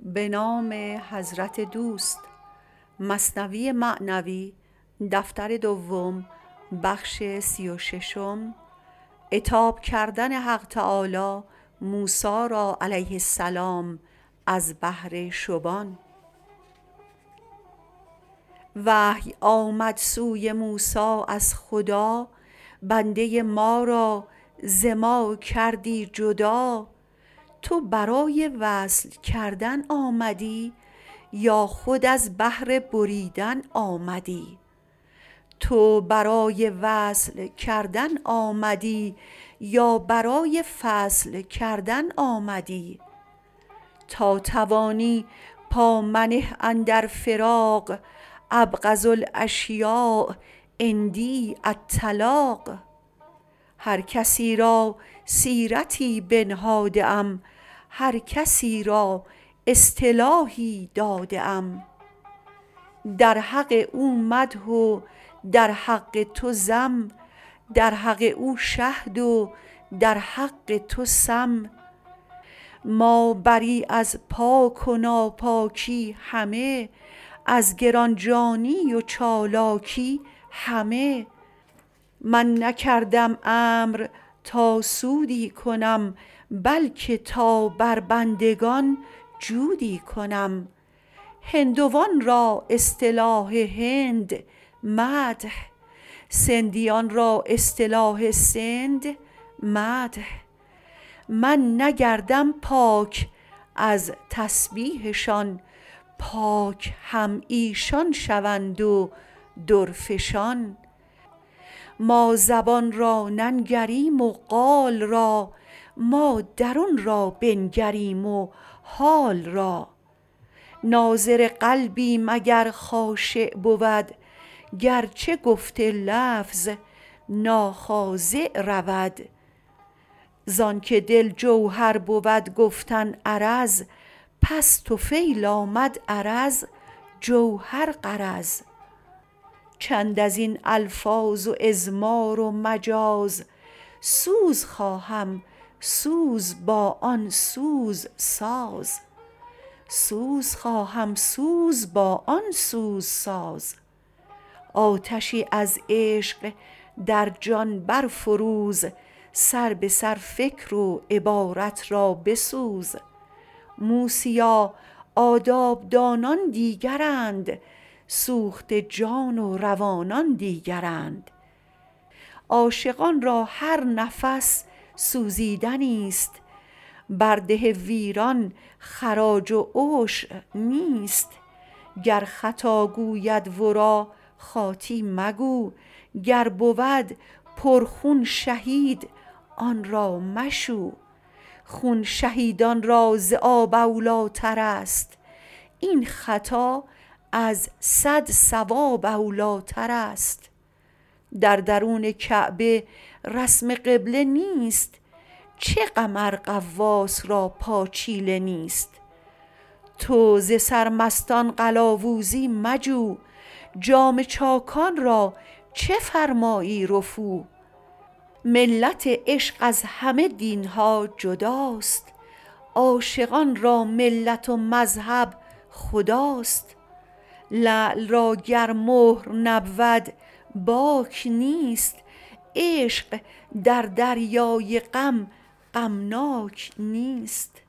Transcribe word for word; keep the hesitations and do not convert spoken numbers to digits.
وحی آمد سوی موسی از خدا بنده ما را ز ما کردی جدا تو برای وصل کردن آمدی یا خود از بهر بریدن آمدی تو برای وصل کردن آمدی یا برای فصل کردن آمدی تا توانی پا منه اندر فراق ابغض الاشیاء عندی الطلاق هر کسی را سیرتی بنهاده ام هر کسی را اصطلاحی داده ام در حق او مدح و در حق تو ذم در حق او شهد و در حق تو سم ما بری از پاک و ناپاکی همه از گرانجانی و چالاکی همه من نکردم امر تا سودی کنم بلکه تا بر بندگان جودی کنم هندوان را اصطلاح هند مدح سندیان را اصطلاح سند مدح من نگردم پاک از تسبیحشان پاک هم ایشان شوند و درفشان ما زبان را ننگریم و قال را ما درون را بنگریم و حال را ناظر قلبیم اگر خاشع بود گرچه گفت لفظ ناخاضع رود زانک دل جوهر بود گفتن عرض پس طفیل آمد عرض جوهر غرض چند ازین الفاظ و اضمار و مجاز سوز خواهم سوز با آن سوز ساز آتشی از عشق در جان برفروز سر به سر فکر و عبارت را بسوز موسیا آداب دانان دیگرند سوخته جان و روانان دیگرند عاشقان را هر نفس سوزیدنیست بر ده ویران خراج و عشر نیست گر خطا گوید ورا خاطی مگو گر بود پر خون شهید آن را مشو خون شهیدان را ز آب اولیترست این خطا از صد صواب اولیترست در درون کعبه رسم قبله نیست چه غم ار غواص را پاچیله نیست تو ز سرمستان قلاوزی مجو جام چاکان را چه فرمایی رفو ملت عشق از همه دینها جداست عاشقان را ملت و مذهب خداست لعل را گر مهر نبود باک نیست عشق در دریای غم غمناک نیست